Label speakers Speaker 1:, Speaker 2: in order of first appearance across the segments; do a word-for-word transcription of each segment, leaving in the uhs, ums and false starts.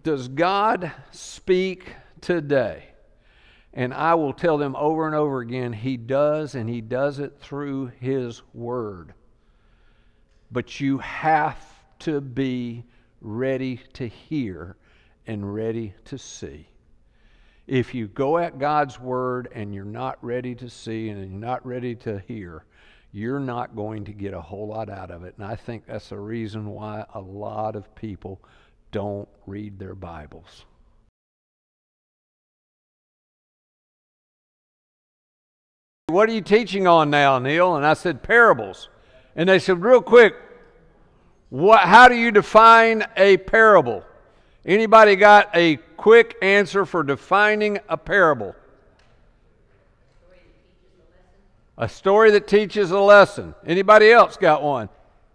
Speaker 1: does God speak today? And I will tell them over and over again, He does, and He does it through His Word. But you have to be ready to hear and ready to see. If you go at God's Word and you're not ready to see and you're not ready to hear, you're not going to get a whole lot out of it. And I think that's the reason why a lot of people don't read their Bibles. What are you teaching on now, Neil? And I said, parables. And they said, real quick, what, how do you define a parable? Anybody got a quick answer for defining a parable? A story that teaches a lesson. Anybody else got one?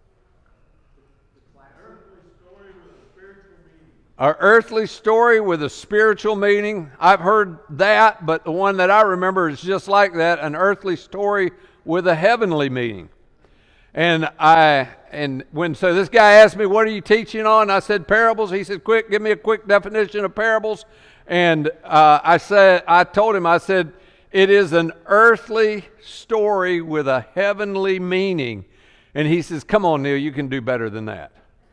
Speaker 1: An earthly story with a spiritual meaning. I've heard that, but the one that I remember is just like that, an earthly story with a heavenly meaning. And I and when so this guy asked me, what are you teaching on? I said, parables. He said, quick, give me a quick definition of parables. And uh, I said, I told him, I said, it is an earthly story with a heavenly meaning. And he says, come on, Neil, you can do better than that.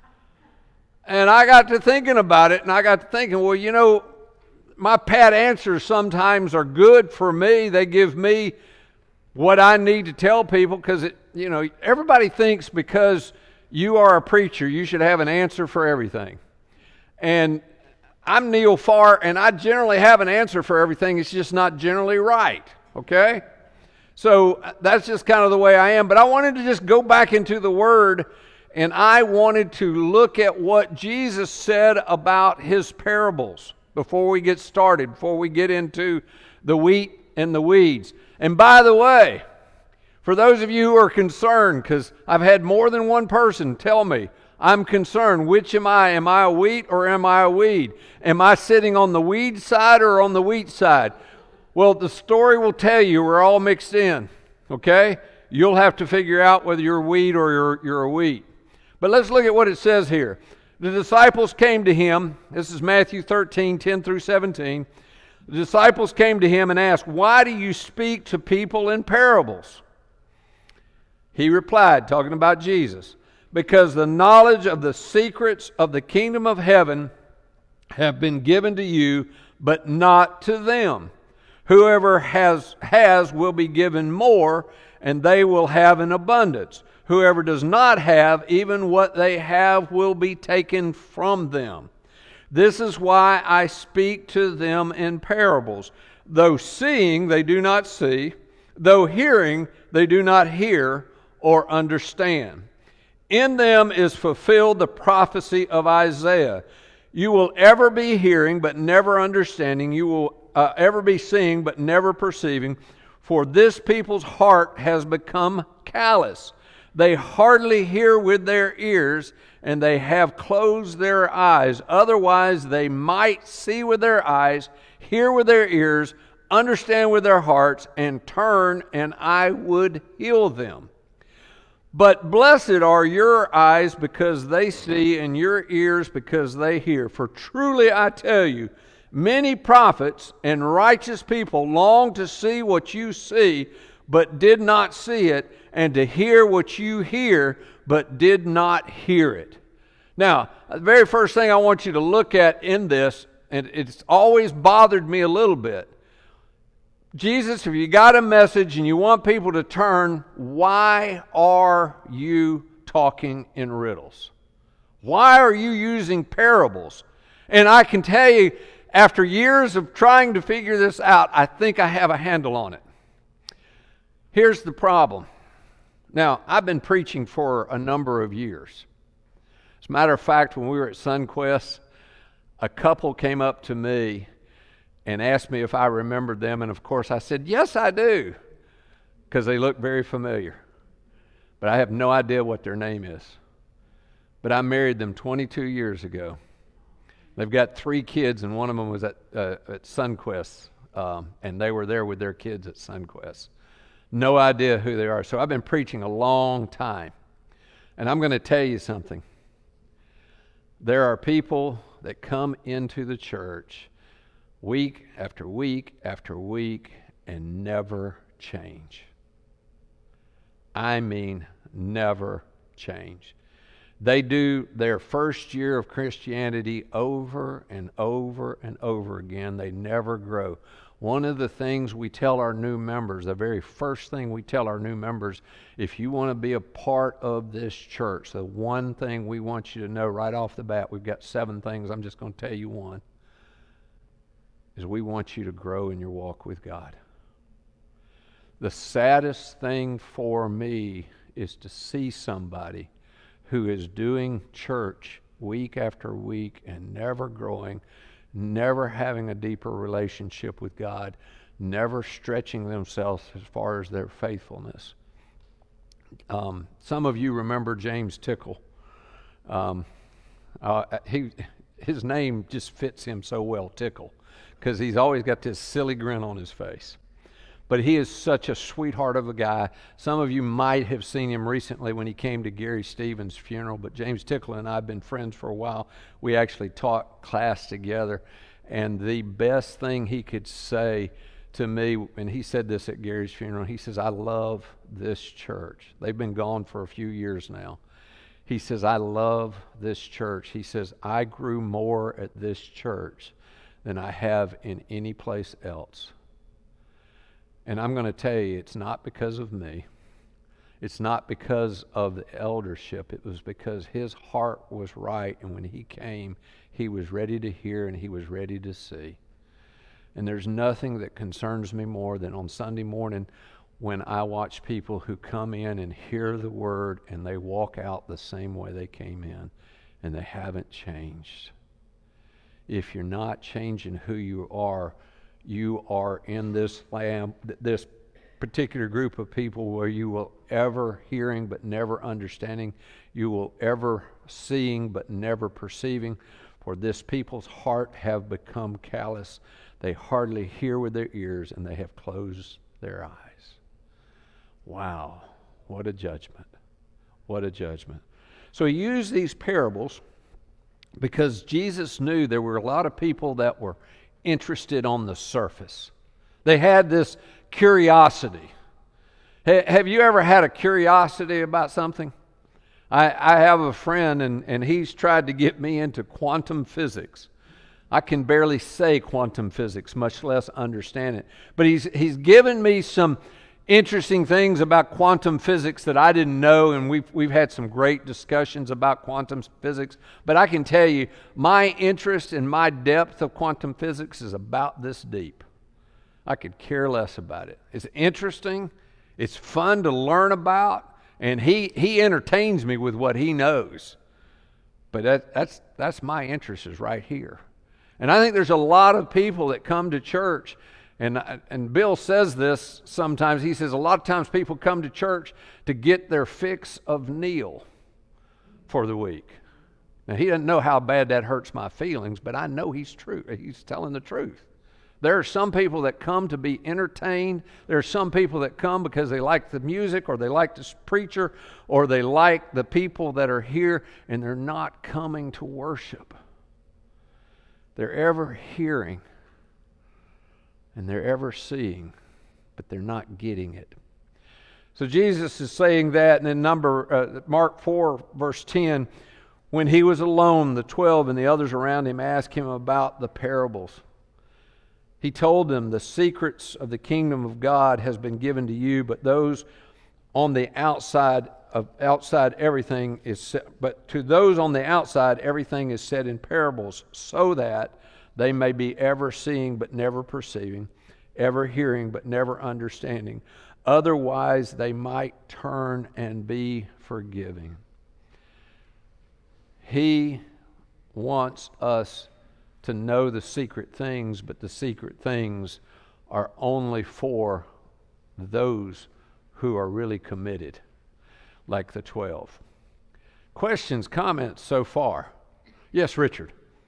Speaker 1: And I got to thinking about it, and I got to thinking, well, you know, my pat answers sometimes are good for me. They give me what I need to tell people because, it, you know, everybody thinks because you are a preacher, you should have an answer for everything. And I'm Neil Farr, and I generally have an answer for everything. It's just not generally right, okay? So that's just kind of the way I am. But I wanted to just go back into the Word, and I wanted to look at what Jesus said about His parables before we get started, before we get into the wheat and the weeds. And by the way, for those of you who are concerned, because I've had more than one person tell me, I'm concerned, which am I? Am I a wheat or am I a weed? Am I sitting on the weed side or on the wheat side? Well, the story will tell you we're all mixed in, okay? You'll have to figure out whether you're a weed or you're, you're a wheat. But let's look at what it says here. The disciples came to Him. This is Matthew thirteen, ten through seventeen. The disciples came to Him and asked, why do you speak to people in parables? He replied, talking about Jesus, because the knowledge of the secrets of the kingdom of heaven have been given to you, but not to them. Whoever has, has will be given more, and they will have an abundance. Whoever does not have, even what they have will be taken from them. This is why I speak to them in parables. Though seeing, they do not see. Though hearing, they do not hear or understand. In them is fulfilled the prophecy of Isaiah. You will ever be hearing, but never understanding. You will uh, ever be seeing, but never perceiving. For this people's heart has become callous. They hardly hear with their ears, and they have closed their eyes. Otherwise, they might see with their eyes, hear with their ears, understand with their hearts, and turn, and I would heal them. But blessed are your eyes because they see, and your ears because they hear. For truly I tell you, many prophets and righteous people long to see what you see, but did not see it, and to hear what you hear, but did not hear it. Now, the very first thing I want you to look at in this, and it's always bothered me a little bit. Jesus, if you got a message and you want people to turn, why are you talking in riddles? Why are you using parables? And I can tell you, after years of trying to figure this out, I think I have a handle on it. Here's the problem. Now, I've been preaching for a number of years. As a matter of fact, when we were at Sunquest, a couple came up to me and asked me if I remembered them. And of course, I said, yes, I do, because they look very familiar. But I have no idea what their name is. But I married them twenty-two years ago. They've got three kids, and one of them was at, uh, at Sunquest, um, and they were there with their kids at Sunquest. No idea who they are. So I've been preaching a long time. And I'm going to tell you something. There are people that come into the church week after week after week and never change. I mean, never change. They do their first year of Christianity over and over and over again. They never grow. One of the things we tell our new members, the very first thing we tell our new members, if you want to be a part of this church, the one thing we want you to know right off the bat, we've got seven things, I'm just going to tell you one, is we want you to grow in your walk with God. The saddest thing for me is to see somebody who is doing church week after week and never growing, never having a deeper relationship with God, never stretching themselves as far as their faithfulness. Um, some of you remember James Tickle. Um, uh, he, his name just fits him so well, Tickle, because he's always got this silly grin on his face. But he is such a sweetheart of a guy. Some of you might have seen him recently when he came to Gary Stevens' funeral, but James Tickle and I have been friends for a while. We actually taught class together, and the best thing he could say to me, and he said this at Gary's funeral, he says, I love this church. They've been gone for a few years now. He says, I love this church. He says, I grew more at this church than I have in any place else. And I'm going to tell you, it's not because of me. It's not because of the eldership. It was because his heart was right, and when he came, he was ready to hear and he was ready to see. And there's nothing that concerns me more than on Sunday morning when I watch people who come in and hear the word and they walk out the same way they came in, and they haven't changed. If you're not changing who you are, you are in this lamb, this particular group of people where you will ever hearing but never understanding, you will ever seeing but never perceiving. For this people's heart have become callous. They hardly hear with their ears, and they have closed their eyes. Wow, what a judgment. What a judgment. So he used these parables because Jesus knew there were a lot of people that were interested on the surface. They had this curiosity. H- have you ever had a curiosity about something? I, I have a friend, and, and he's tried to get me into quantum physics. I can barely say quantum physics, much less understand it. But he's he's given me some interesting things about quantum physics that I didn't know, and we've we've had some great discussions about quantum physics. But I can tell you, my interest and my depth of quantum physics is about this deep. I could care less about it. It's interesting, it's fun to learn about, and he he entertains me with what he knows. But that, that's that's my interest is right here. And I think there's a lot of people that come to church. And and Bill says this sometimes. He says a lot of times people come to church to get their fix of Neil for the week. Now, he doesn't know how bad that hurts my feelings, but I know he's true. He's telling the truth. There are some people that come to be entertained. There are some people that come because they like the music, or they like the preacher, or they like the people that are here, and they're not coming to worship. They're ever hearing, and they're ever seeing, but they're not getting it. So Jesus is saying that, and in number uh, Mark four, verse ten, when he was alone, the twelve and the others around him asked him about the parables. He told them, the secrets of the kingdom of God has been given to you, but those on the outside of outside everything is set, but to those on the outside everything is said in parables, so that they may be ever seeing but never perceiving, ever hearing but never understanding. Otherwise they might turn and be forgiving. He wants us to know the secret things, but the secret things are only for those who are really committed, like the twelve. Questions, comments so far? Yes, Richard.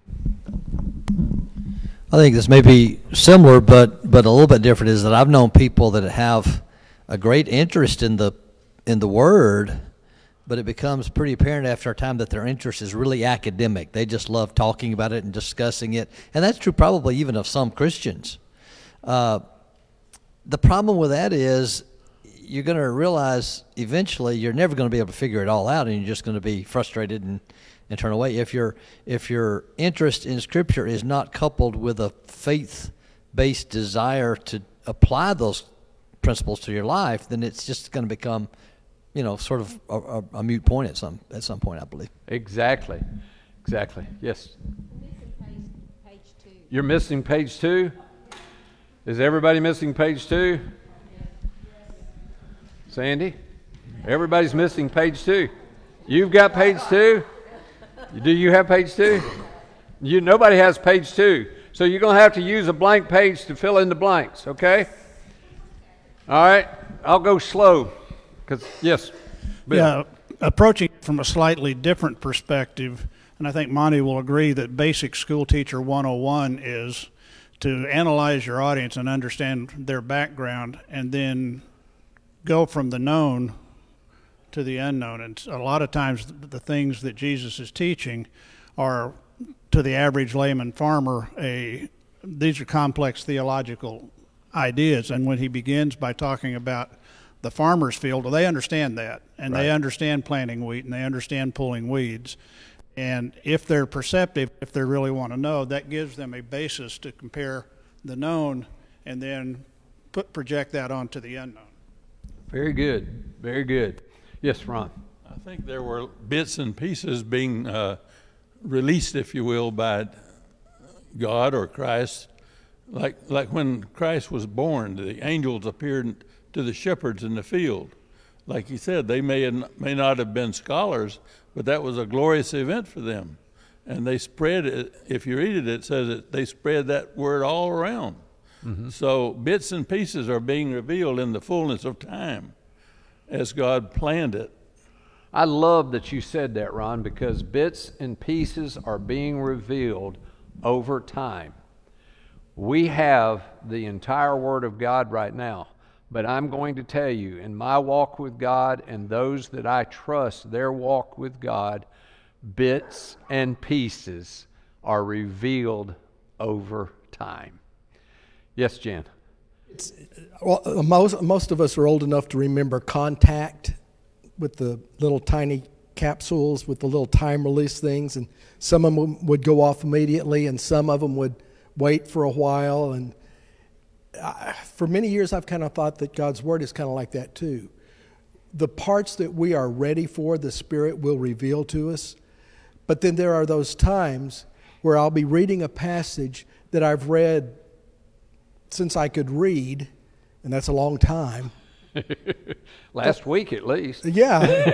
Speaker 2: I think this may be similar, but but a little bit different. Is that I've known people that have a great interest in the in the Word, but it becomes pretty apparent after a time that their interest is really academic. They just love talking about it and discussing it. And that's true probably even of some Christians. Uh, the problem with that is you're going to realize eventually you're never going to be able to figure it all out, and you're just going to be frustrated and, and turn away. If your if your interest in Scripture is not coupled with a faith-based desire to apply those principles to your life, then it's just going to become, you know, sort of a, a, a moot point at some at some point, I believe.
Speaker 1: Exactly. Exactly. Yes.
Speaker 3: Missing page, page two.
Speaker 1: You're missing page two? Is everybody missing page two? Sandy? Everybody's missing page two. You've got page two? Do you have page two? You, nobody has page two. So you're going to have to use a blank page to fill in the blanks, okay? All right. I'll go slow. Because, yes. Bill.
Speaker 4: Yeah, approaching it from a slightly different perspective, and I think Monty will agree that basic school teacher one oh one is to analyze your audience and understand their background, and then go from the known to the unknown. And a lot of times the things that Jesus is teaching are, to the average layman farmer, a these are complex theological ideas. And when he begins by talking about the farmer's field, well, they understand that, and right. They understand planting wheat, and they understand pulling weeds. And if they're perceptive, if they really want to know, that gives them a basis to compare the known and then put project that onto the unknown.
Speaker 1: Very good. Very good. Yes, Ron.
Speaker 5: I think there were bits and pieces being uh, released, if you will, by God or Christ. Like like when Christ was born, the angels appeared to the shepherds in the field. Like he said, they may may not have been scholars, but that was a glorious event for them. And they spread it. If you read it, it says that they spread that word all around. Mm-hmm. So bits and pieces are being revealed in the fullness of time as God planned it.
Speaker 1: I love that you said that, Ron, because bits and pieces are being revealed over time. We have the entire Word of God right now, but I'm going to tell you, in my walk with God and those that I trust their walk with God, bits and pieces are revealed over time. Yes, Jan.
Speaker 6: It's, well, most most of us are old enough to remember Contact with the little tiny capsules with the little time release things, and some of them would go off immediately, and some of them would wait for a while. And I, for many years, I've kind of thought that God's Word is kind of like that too. The parts that we are ready for, the Spirit will reveal to us. But then there are those times where I'll be reading a passage that I've read since I could read, and that's a long time.
Speaker 1: Last but, week at least.
Speaker 6: Yeah.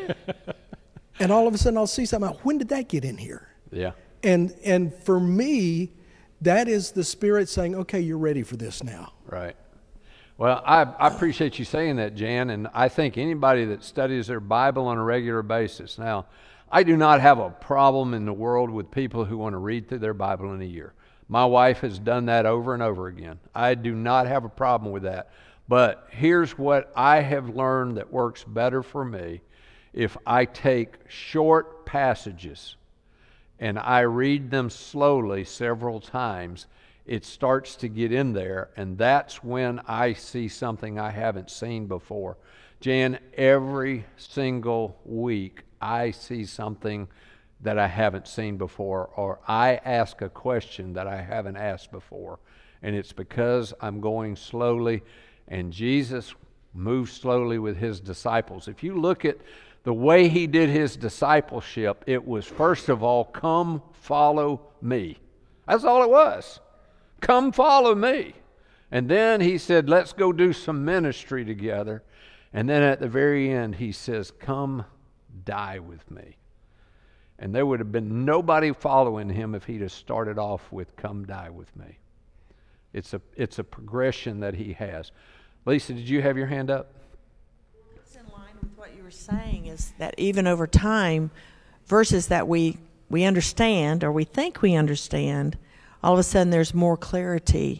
Speaker 6: And all of a sudden I'll see something. When did that get in here?
Speaker 1: Yeah.
Speaker 6: And and for me, that is the Spirit saying, okay, you're ready for this now.
Speaker 1: Right. Well, I, I appreciate you saying that, Jan, and I think anybody that studies their Bible on a regular basis. Now, I do not have a problem in the world with people who want to read through their Bible in a year. My wife has done that over and over again. I do not have a problem with that. But here's what I have learned that works better for me. If I take short passages and I read them slowly several times, it starts to get in there, and that's when I see something I haven't seen before. Jan, every single week I see something that I haven't seen before, or I ask a question that I haven't asked before. And it's because I'm going slowly, and Jesus moved slowly with his disciples. If you look at the way he did his discipleship, it was first of all, come follow me. That's all it was. Come follow me. And then he said, let's go do some ministry together. And then at the very end, he says, come die with me. And there would have been nobody following him if he'd have started off with, come die with me. It's a, it's a progression that he has. Lisa, did you have your hand up?
Speaker 3: What's in line with what you were saying is that even over time, verses that we, we understand or we think we understand, all of a sudden there's more clarity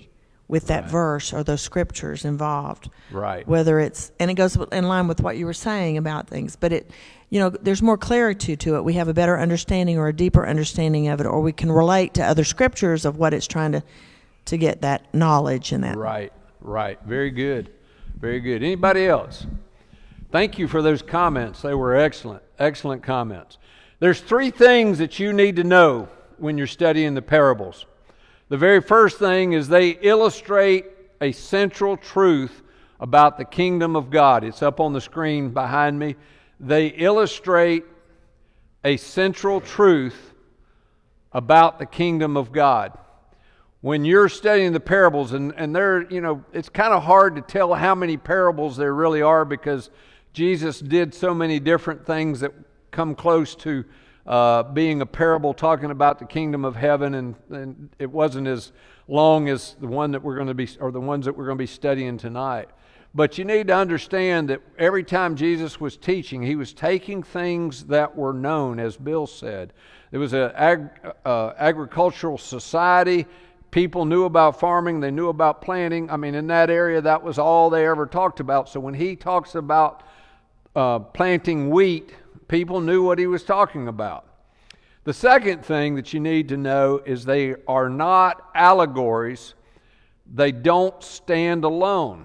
Speaker 3: with that
Speaker 1: Right.
Speaker 3: verse or those scriptures involved.
Speaker 1: Right.
Speaker 3: Whether it's, and it goes in line with what you were saying about things, but it, you know, there's more clarity to it. We have a better understanding or a deeper understanding of it, or we can relate to other scriptures of what it's trying to, to get that knowledge and that.
Speaker 1: Right, right. Very good. Very good. Anybody else? Thank you for those comments. They were excellent, excellent comments. There's three things that you need to know when you're studying the parables. The very first thing is they illustrate a central truth about the kingdom of God. It's up on the screen behind me. They illustrate a central truth about the kingdom of God. When you're studying the parables, and, and they're, you know, it's kind of hard to tell how many parables there really are because Jesus did so many different things that come close to uh, being a parable talking about the kingdom of heaven, and, and it wasn't as long as the one that we're going to be, or the ones that we're going to be studying tonight. But you need to understand that every time Jesus was teaching, he was taking things that were known, as Bill said. There was an ag, uh, agricultural society. People knew about farming. They knew about planting. I mean, in that area, that was all they ever talked about. So when he talks about uh, planting wheat, people knew what he was talking about. The second thing that you need to know is they are not allegories. They don't stand alone.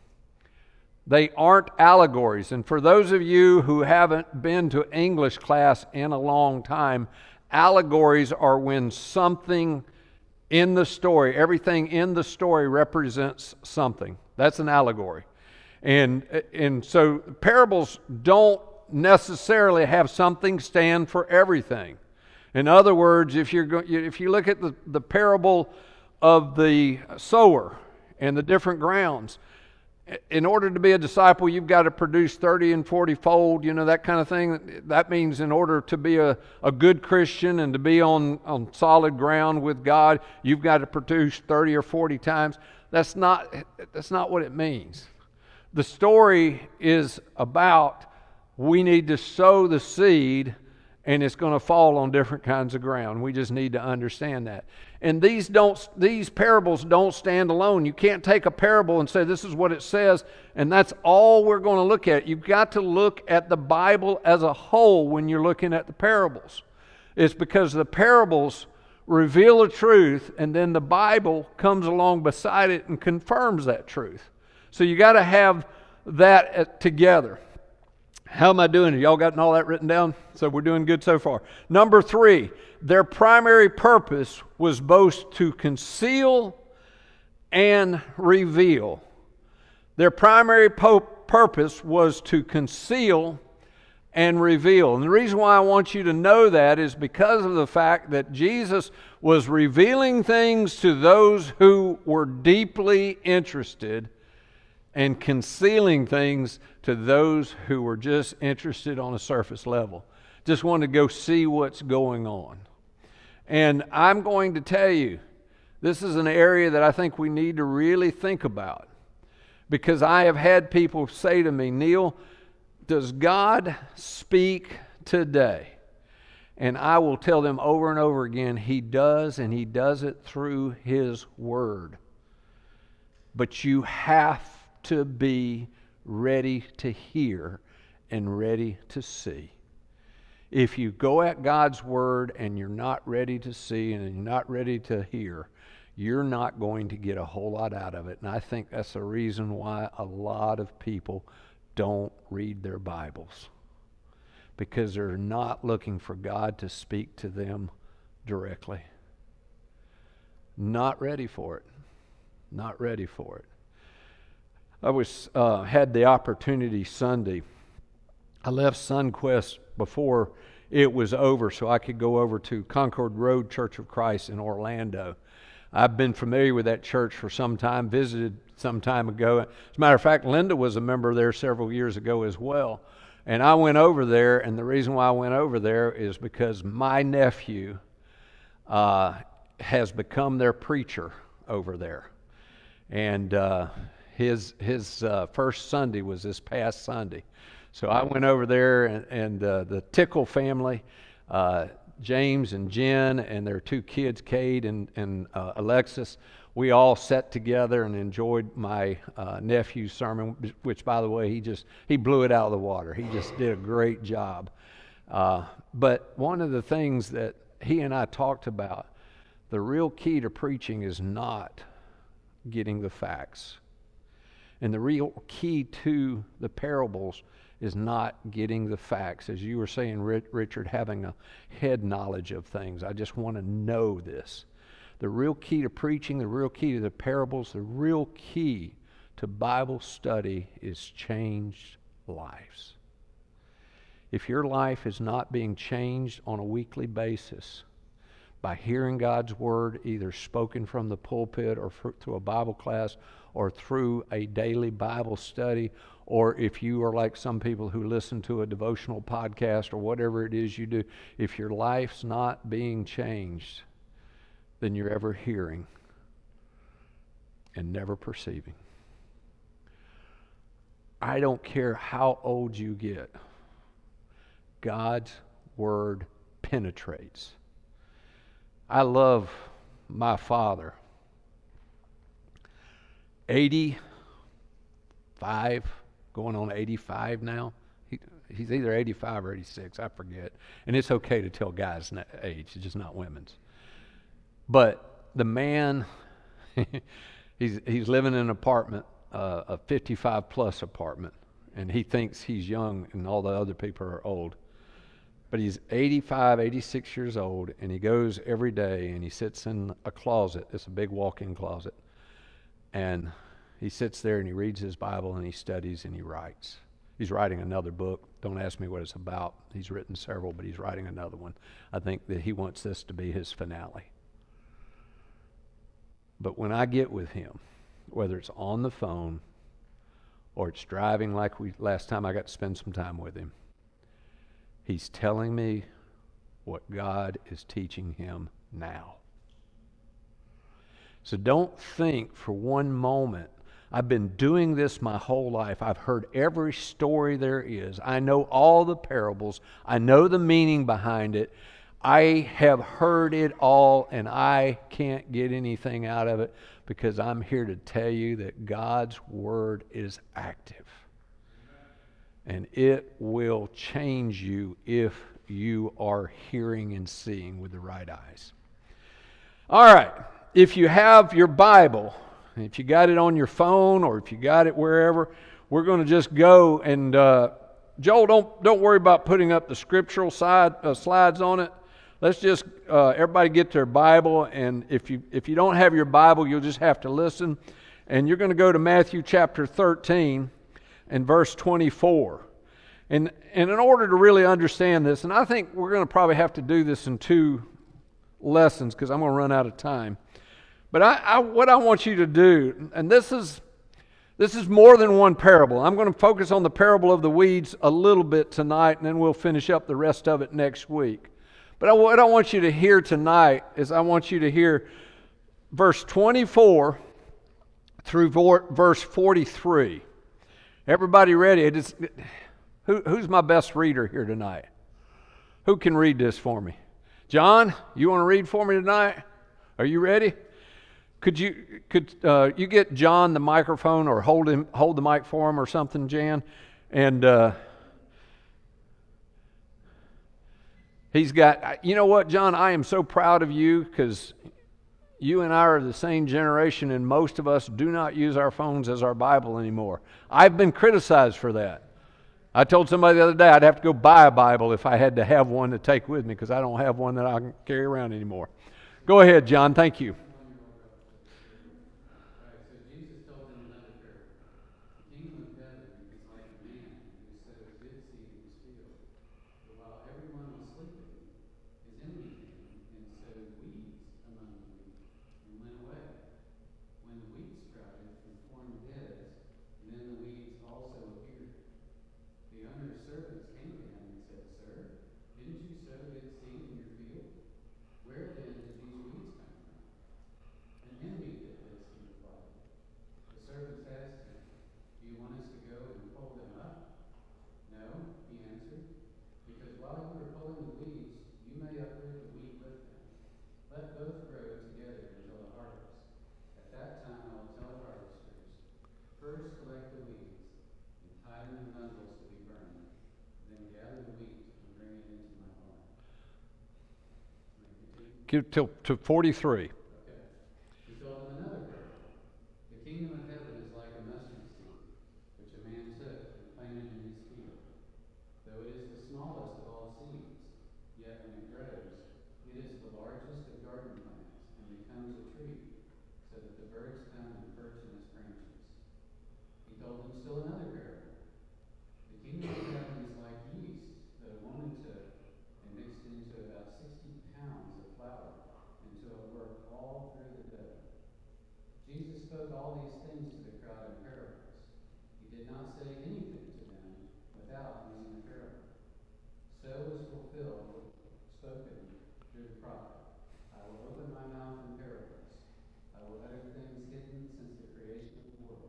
Speaker 1: They aren't allegories. And for those of you who haven't been to English class in a long time, allegories are when something in the story, everything in the story represents something. That's an allegory. And, and so parables don't necessarily have something stand for everything. In other words, if you're go, if you look at the, the parable of the sower and the different grounds, in order to be a disciple, you've got to produce thirty and forty fold, you know, that kind of thing. That means in order to be a, a good Christian and to be on, on solid ground with God, you've got to produce thirty or forty times. That's not, that's not what it means. The story is about we need to sow the seed, and it's going to fall on different kinds of ground. We just need to understand that. And these don't; these parables don't stand alone. You can't take a parable and say, this is what it says, and that's all we're going to look at. You've got to look at the Bible as a whole when you're looking at the parables. It's because the parables reveal a truth, and then the Bible comes along beside it and confirms that truth. So you got to have that together. How am I doing? Y'all gotten all that written down? So we're doing good so far. Number three, their primary purpose was both to conceal and reveal. Their primary po- purpose was to conceal and reveal. And the reason why I want you to know that is because of the fact that Jesus was revealing things to those who were deeply interested and concealing things to those who were just interested on a surface level. Just wanted to go see what's going on. And I'm going to tell you, this is an area that I think we need to really think about. Because I have had people say to me, Neil, does God speak today? And I will tell them over and over again, He does, and He does it through His Word. But you have to be ready to hear and ready to see. If you go at God's Word and you're not ready to see and you're not ready to hear, you're not going to get a whole lot out of it. And I think that's the reason why a lot of people don't read their Bibles. Because they're not looking for God to speak to them directly. Not ready for it. Not ready for it. I was uh, had the opportunity Sunday. I left Sunquest before it was over so I could go over to Concord Road Church of Christ in Orlando. I've been familiar with that church for some time, visited some time ago. As a matter of fact, Linda was a member there several years ago as well. And I went over there, and the reason why I went over there is because my nephew uh, has become their preacher over there. And uh, his his uh, first Sunday was this past Sunday. So I went over there, and, and uh, the Tickle family, uh, James and Jen and their two kids, Cade and, and uh, Alexis, we all sat together and enjoyed my uh, nephew's sermon, which, by the way, he just, he blew it out of the water. He just did a great job. Uh, but one of the things that he and I talked about, the real key to preaching is not getting the facts. And the real key to the parables is not getting the facts. As you were saying, Richard, having a head knowledge of things. I just want to know this. The real key to preaching, the real key to the parables, the real key to Bible study is changed lives. If your life is not being changed on a weekly basis by hearing God's Word, either spoken from the pulpit or through a Bible class or through a daily Bible study, or if you are like some people who listen to a devotional podcast or whatever it is you do, if your life's not being changed, then you're ever hearing and never perceiving. I don't care how old you get, God's Word penetrates. I love my father. eighty-five, going on eighty-five now. He, he's either eighty-five or eighty-six, I forget. And it's okay to tell guys' age, it's just not women's. But the man, he's he's living in an apartment, uh, a fifty-five plus apartment, and he thinks he's young and all the other people are old. But he's eighty-five, eighty-six years old, and he goes every day and he sits in a closet. It's a big walk-in closet. And he sits there and he reads his Bible and he studies and he writes. He's writing another book. Don't ask me what it's about. He's written several, but he's writing another one. I think that he wants this to be his finale. But when I get with him, whether it's on the phone or it's driving like we last time I got to spend some time with him, he's telling me what God is teaching him now. So don't think for one moment, I've been doing this my whole life. I've heard every story there is. I know all the parables. I know the meaning behind it. I have heard it all, and I can't get anything out of it because I'm here to tell you that God's Word is active. And it will change you if you are hearing and seeing with the right eyes. All right. If you have your Bible, if you got it on your phone or if you got it wherever, we're going to just go and uh, Joel, don't don't worry about putting up the scriptural side uh, slides on it. Let's just uh, everybody get their Bible, and if you if you don't have your Bible, you'll just have to listen. And you're going to go to Matthew chapter thirteen and verse twenty-four. And and in order to really understand this, and I think we're going to probably have to do this in two lessons because I'm going to run out of time. But I, I, what I want you to do, and this is this is more than one parable. I'm going to focus on the parable of the weeds a little bit tonight, and then we'll finish up the rest of it next week. But I, what I want you to hear tonight is I want you to hear verse twenty-four through verse forty-three. Everybody ready? It is, who, who's my best reader here tonight? Who can read this for me? John, you want to read for me tonight? Are you ready? Could you could uh, you get John the microphone or hold him hold the mic for him or something, Jan? And uh, he's got. You know what, John? I am so proud of you because you and I are the same generation, and most of us do not use our phones as our Bible anymore. I've been criticized for that. I told somebody the other day I'd have to go buy a Bible if I had to have one to take with me because I don't have one that I can carry around anymore. Go ahead, John. Thank you.
Speaker 7: first collect the weeds and tie them in bundles to be burned, then gather the wheat and bring it into my barn.
Speaker 1: Give till to forty-three.
Speaker 7: Okay. He told them another parable. The kingdom of heaven is like a mustard seed, which a man took and planted in his field. Though it is the smallest of all seeds, yet when it grows, it is the largest of garden plants and becomes a tree, so that the birds come and perch in its branches. He told them still another parable. The kingdom of heaven is like yeast that a woman took and mixed into about sixty pounds of flour until it worked all through the dough. Jesus spoke all these things to the crowd in parables. He did not say anything to them without using a parable. So was fulfilled, spoken through the prophet. I will open my mouth in parables. I will utter things hidden since the creation of the world.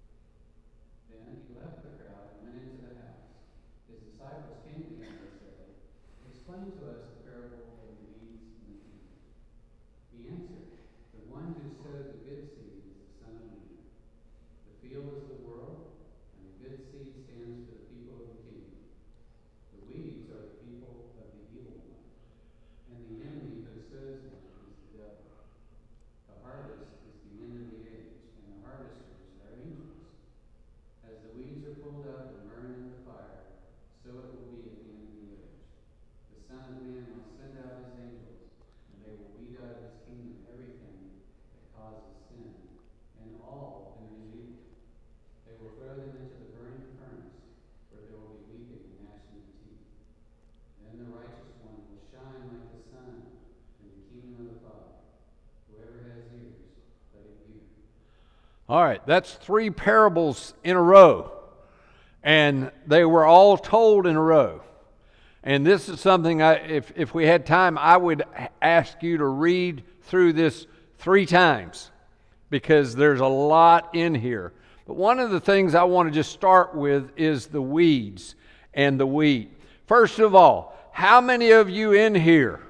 Speaker 7: Then he left the crowd and went into the house. His disciples came to him and said, explain to us the parable of the weeds in the field. He answered, the one who sowed the good seed is the Son of Man. The field is the world, and the good seed stands for the people of the kingdom. The weeds are the people of the evil one, and the enemy who sows them is the devil. The harvest is the end of the age, and the harvesters are angels. As the weeds are pulled up and burned in the fire, so it will be at the end of the age. The Son of Man will send out his angels, and they will weed out of his kingdom everything that causes sin, and all who do evil. They will throw them into the burning furnace, where there will be weeping and gnashing of teeth. Then the righteous one will shine like the sun in the kingdom of the Father. Whoever has ears, let him hear.
Speaker 1: All right, that's three parables in a row. And they were all told in a row. And this is something, I, if, if we had time, I would ask you to read through this three times, because there's a lot in here. But one of the things I want to just start with is the weeds and the wheat. First of all, how many of you in here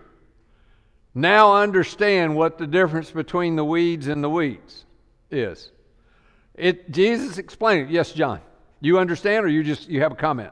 Speaker 1: now understand what the difference between the weeds and the weeds is? It, Jesus explained it. Yes, John. You understand, or you just you have a comment?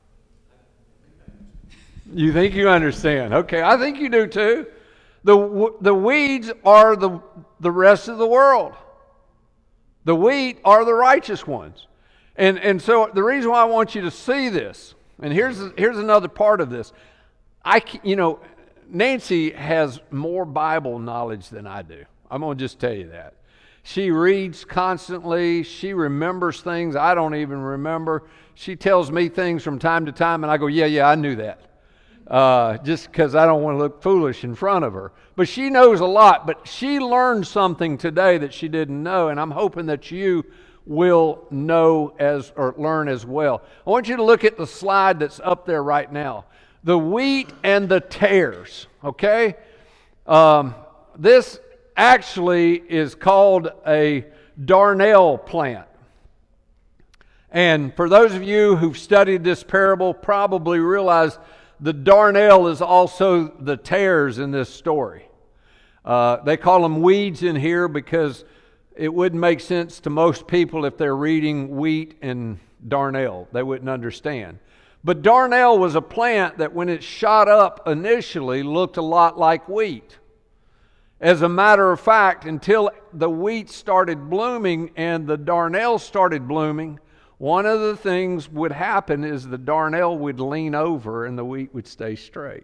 Speaker 1: You think you understand? Okay, I think you do too. The the weeds are the the rest of the world. The wheat are the righteous ones. And and so the reason why I want you to see this, and here's here's another part of this. I you know, Nancy has more Bible knowledge than I do. I'm going to just tell you that. She reads constantly. She remembers things I don't even remember. She tells me things from time to time, and I go, yeah, yeah, I knew that. Uh, just because I don't want to look foolish in front of her. But she knows a lot, but she learned something today that she didn't know, and I'm hoping that you will know as or learn as well. I want you to look at the slide that's up there right now. The wheat and the tares, okay? Um, this actually is called a darnel plant. And for those of you who've studied this parable, probably realize the darnel is also the tares in this story. Uh, they call them weeds in here because it wouldn't make sense to most people if they're reading wheat and darnel. They wouldn't understand. But darnel was a plant that when it shot up initially looked a lot like wheat. As a matter of fact, until the wheat started blooming and the darnel started blooming, one of the things would happen is the darnel would lean over and the wheat would stay straight.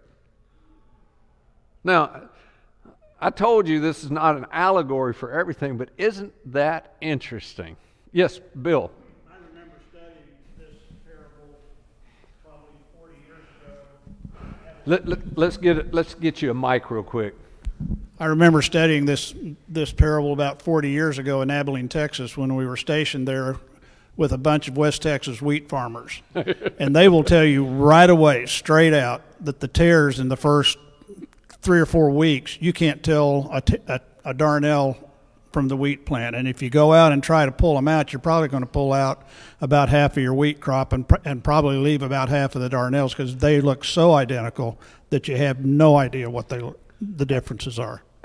Speaker 1: Now, I told you this is not an allegory for everything, but isn't that interesting? Yes, Bill.
Speaker 4: I remember studying this parable probably forty years ago.
Speaker 1: Let, let, let's get it, let's get you a mic real quick.
Speaker 4: I remember studying this this parable about forty years ago in Abilene, Texas, when we were stationed there with a bunch of West Texas wheat farmers. And they will tell you right away, straight out, that the tares in the first three or four weeks, you can't tell a, t- a, a darnel from the wheat plant. And if you go out and try to pull them out, you're probably going to pull out about half of your wheat crop and, pr- and probably leave about half of the darnels because they look so identical that you have no idea what they the differences are.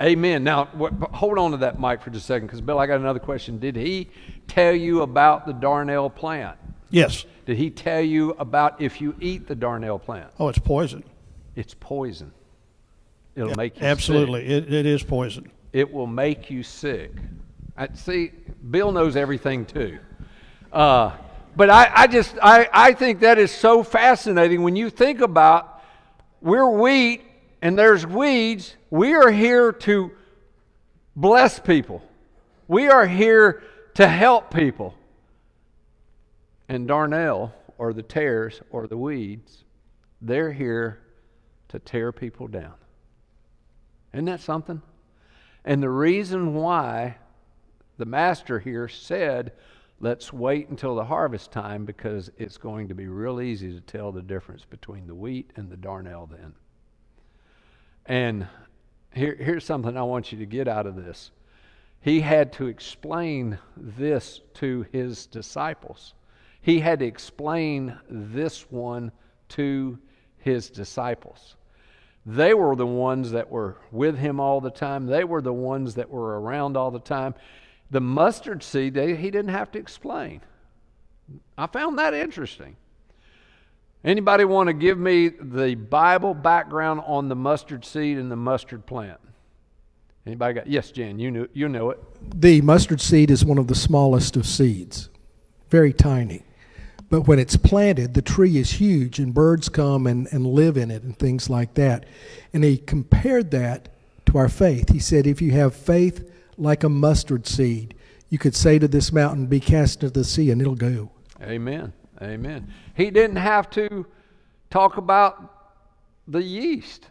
Speaker 1: Amen. Now, what, hold on to that mic for just a second, because Bill, I got another question. Did he tell you about the darnel plant?
Speaker 4: Yes.
Speaker 1: Did he tell you about if you eat the darnel plant?
Speaker 4: Oh, it's poison.
Speaker 1: It's poison. It'll
Speaker 4: Yeah,
Speaker 1: make you
Speaker 4: absolutely.
Speaker 1: sick.
Speaker 4: It, it is poison.
Speaker 1: It will make you sick. I, see, Bill knows everything too. Uh, but I, I just, I, I think that is so fascinating when you think about we're wheat and there's weeds. We are here to bless people. We are here to help people. And darnel, or the tares, or the weeds, they're here to tear people down. Isn't that something? And the reason why the master here said, let's wait until the harvest time, because it's going to be real easy to tell the difference between the wheat and the darnel then. And here, here's something I want you to get out of this. He had to explain this to his disciples. He had to explain this one to his disciples. They were the ones that were with him all the time. They were the ones that were around all the time. The mustard seed, they, he didn't have to explain. I found that interesting. Anybody want to give me the Bible background on the mustard seed and the mustard plant? Anybody got? Yes, Jan, you knew, you know it.
Speaker 6: The mustard seed is one of the smallest of seeds, very tiny. But when it's planted, the tree is huge, and birds come and, and live in it and things like that. And he compared that to our faith. He said, if you have faith like a mustard seed, you could say to this mountain, be cast into the sea, and it'll go.
Speaker 1: Amen. Amen. He didn't have to talk about the yeast.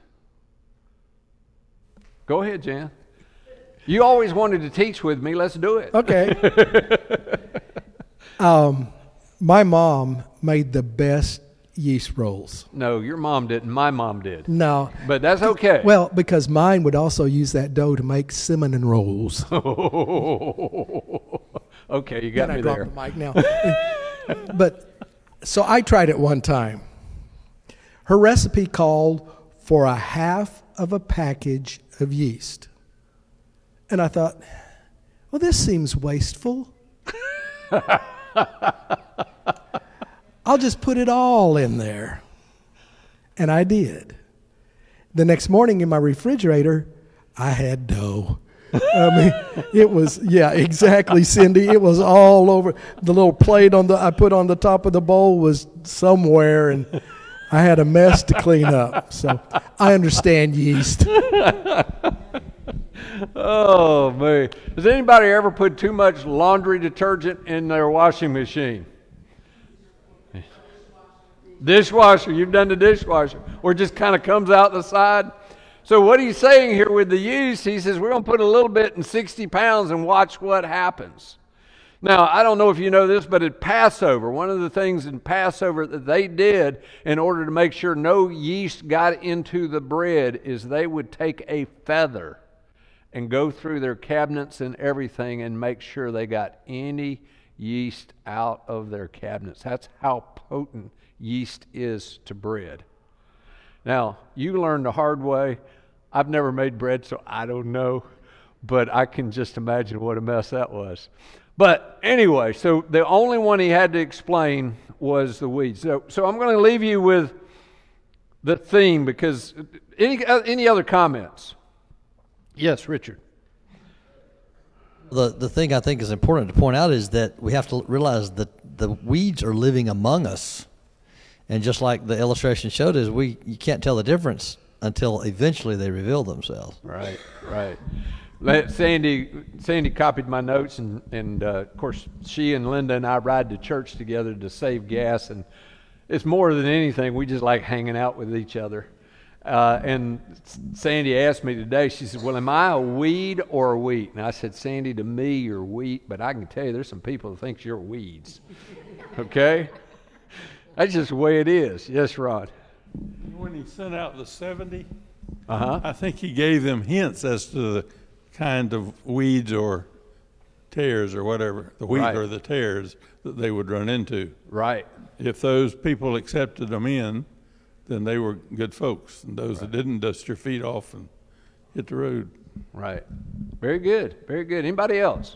Speaker 1: Go ahead, Jan. You always wanted to teach with me. Let's do it.
Speaker 6: Okay. um, my mom made the best yeast rolls.
Speaker 1: No, your mom didn't. My mom did.
Speaker 6: No.
Speaker 1: But that's okay.
Speaker 6: Well, because mine would also use that dough to make cinnamon rolls.
Speaker 1: Okay, you got
Speaker 6: and
Speaker 1: me
Speaker 6: I
Speaker 1: there.
Speaker 6: dropped the mic now. But so I tried it one time. Her recipe called for a half of a package of yeast. And I thought, well, this seems wasteful. I'll just put it all in there. And I did. The next morning in my refrigerator, I had dough. I mean, it was, yeah, exactly, Cindy. It was all over. The little plate on the I put on the top of the bowl was somewhere, and I had a mess to clean up. So I understand yeast.
Speaker 1: Oh, man. Has anybody ever put too much laundry detergent in their washing machine? Dishwasher. You've done the dishwasher. Or it just kind of comes out the side. So what he's saying here with the yeast, he says, we're going to put a little bit in sixty pounds and watch what happens. Now, I don't know if you know this, but at Passover, one of the things in Passover that they did in order to make sure no yeast got into the bread is they would take a feather and go through their cabinets and everything and make sure they got any yeast out of their cabinets. That's how potent yeast is to bread. Now, you learned the hard way. I've never made bread, so I don't know, but I can just imagine what a mess that was. But anyway, so the only one he had to explain was the weeds. So, so I'm going to leave you with the theme, because any, any other comments? Yes, Richard.
Speaker 2: The the thing I think is important to point out is that we have to realize that the weeds are living among us. And just like the illustration showed us, we you can't tell the difference until eventually they reveal themselves.
Speaker 1: Right, right. Let- Sandy Sandy copied my notes, and, and uh, of course, she and Linda and I ride to church together to save gas, and it's more than anything, we just like hanging out with each other. Uh, and Sandy asked me today, she said, well, am I a weed or a wheat? And I said, Sandy, to me, you're wheat, but I can tell you there's some people who think you're weeds. Okay? That's just the way it is. Yes, Rod.
Speaker 5: When he sent out the seventy,
Speaker 1: Uh-huh.
Speaker 5: I think he gave them hints as to the kind of weeds or tares or whatever, the wheat
Speaker 1: Right.
Speaker 5: or the tares that they would run into.
Speaker 1: Right.
Speaker 5: If those people accepted them in, then they were good folks. And those that didn't, dust your feet off and hit the road.
Speaker 1: Right. Very good. Very good. Anybody else?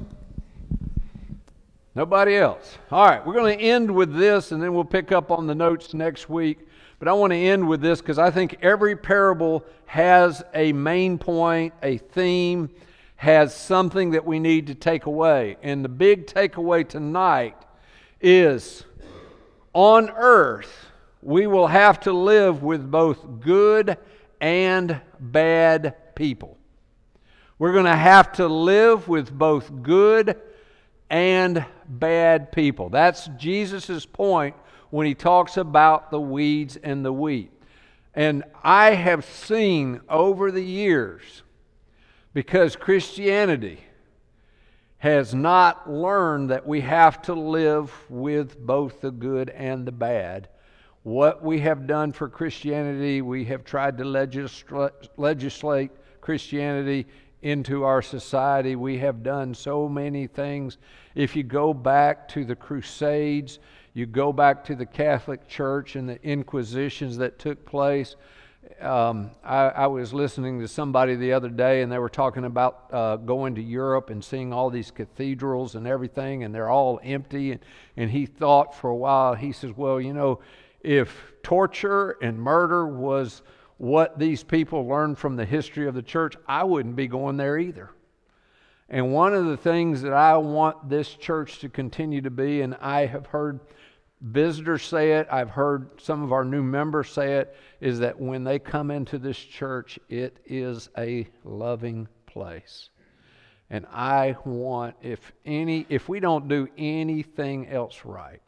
Speaker 1: Nobody else. All right, we're going to end with this, and then we'll pick up on the notes next week. But I want to end with this because I think every parable has a main point, a theme, has something that we need to take away. And the big takeaway tonight is, on earth, we will have to live with both good and bad people. We're going to have to live with both good and bad people. That's Jesus' point when he talks about the weeds and the wheat. And I have seen over the years, because Christianity has not learned that we have to live with both the good and the bad. What we have done for Christianity, we have tried to legisla- legislate Christianity into our society. We have done so many things. If you go back to the Crusades, you go back to the Catholic Church and the Inquisitions that took place. Um, I, I was listening to somebody the other day, and they were talking about uh, going to Europe and seeing all these cathedrals and everything, and they're all empty. And, and he thought for a while, he says, well, you know, if torture and murder was what these people learned from the history of the church, I wouldn't be going there either. And one of the things that I want this church to continue to be, and I have heard visitors say it, I've heard some of our new members say it, is that when they come into this church, it is a loving place. And I want, if any, if we don't do anything else right,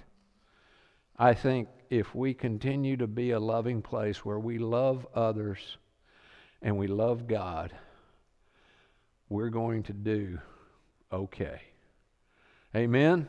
Speaker 1: I think if we continue to be a loving place where we love others and we love God, we're going to do okay. Amen?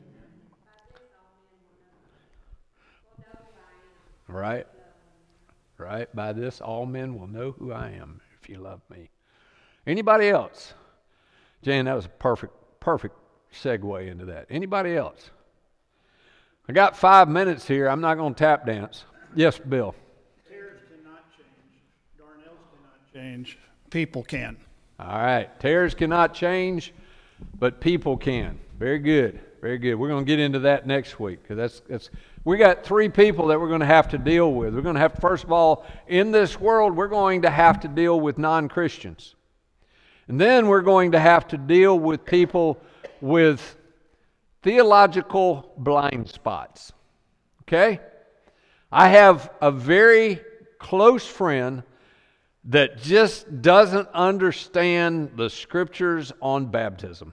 Speaker 1: Right? Right? By this, all men will know who I am if you love me. Anybody else? Jan, that was a perfect, perfect segue into that. Anybody else? I got five minutes here. I'm not going to tap dance. Yes, Bill.
Speaker 4: Tears cannot change. Darnells cannot change. People can.
Speaker 1: All right. Tears cannot change, but people can. Very good. Very good. We're going to get into that next week, because that's that's. We got three people that we're going to have to deal with. We're going to have, first of all, in this world, we're going to have to deal with non-Christians. And then we're going to have to deal with people with theological blind spots. Okay? I have a very close friend that just doesn't understand the scriptures on baptism.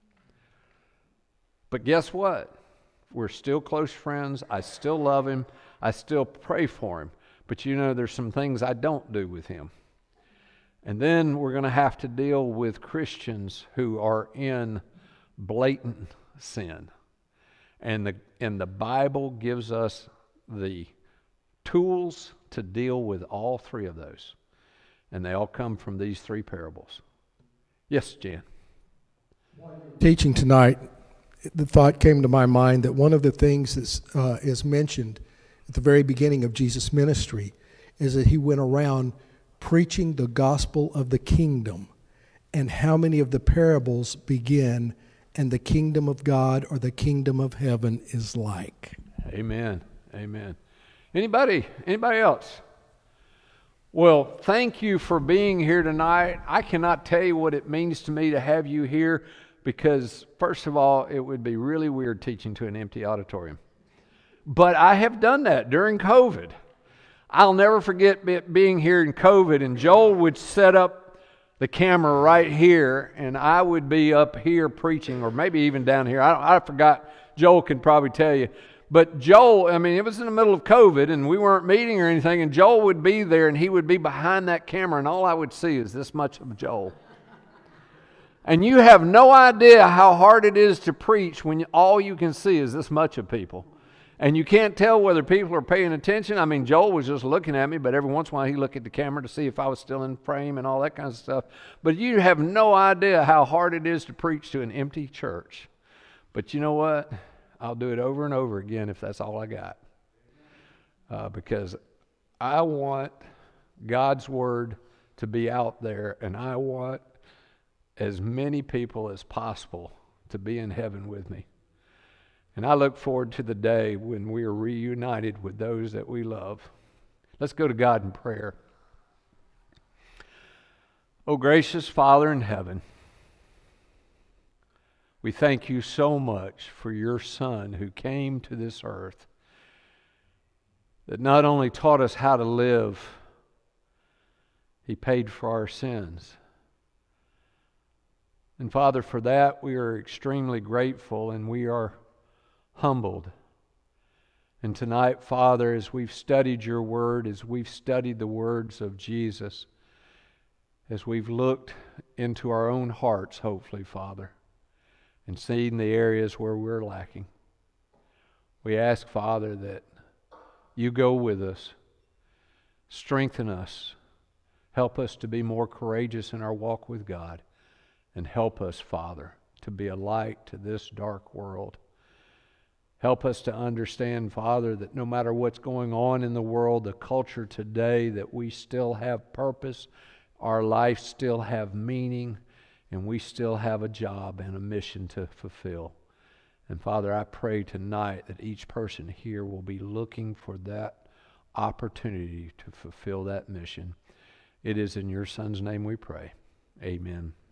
Speaker 1: But guess what? We're still close friends. I still love him. I still pray for him. But you know, there's some things I don't do with him. And then we're going to have to deal with Christians who are in blatant sin. And the, and the Bible gives us the tools to deal with all three of those. And they all come from these three parables. Yes, Jan.
Speaker 6: Teaching tonight, the thought came to my mind that one of the things that uh, is mentioned at the very beginning of Jesus' ministry is that he went around preaching the gospel of the kingdom. And how many of the parables begin, and the kingdom of God or the kingdom of heaven is like.
Speaker 1: Amen. Amen. Anybody? Anybody else? Well, thank you for being here tonight. I cannot tell you what it means to me to have you here, because, first of all, it would be really weird teaching to an empty auditorium. But I have done that during COVID. I'll never forget being here in COVID, and Joel would set up the camera right here, and I would be up here preaching, or maybe even down here. I, I forgot. Joel can probably tell you. But Joel, I mean, it was in the middle of COVID, and we weren't meeting or anything, and Joel would be there, and he would be behind that camera, and all I would see is this much of Joel. And you have no idea how hard it is to preach when all you can see is this much of people. And you can't tell whether people are paying attention. I mean, Joel was just looking at me, but every once in a while he looked at the camera to see if I was still in frame and all that kind of stuff. But you have no idea how hard it is to preach to an empty church. But you know what? I'll do it over and over again if that's all I got. Uh, because I want God's word to be out there, and I want as many people as possible to be in heaven with me. And I look forward to the day when we are reunited with those that we love. Let's go to God in prayer. Oh, gracious Father in heaven, we thank you so much for your Son who came to this earth, that not only taught us how to live, he paid for our sins. And Father, for that we are extremely grateful and we are humbled. And tonight, Father, as we've studied your word, as we've studied the words of Jesus, as we've looked into our own hearts, hopefully, Father, and seen the areas where we're lacking, we ask, Father, that you go with us, strengthen us, help us to be more courageous in our walk with God, and help us, Father, to be a light to this dark world. Help us to understand, Father, that no matter what's going on in the world, the culture today, that we still have purpose, our life still have meaning, and we still have a job and a mission to fulfill. And Father, I pray tonight that each person here will be looking for that opportunity to fulfill that mission. It is in your Son's name we pray. Amen.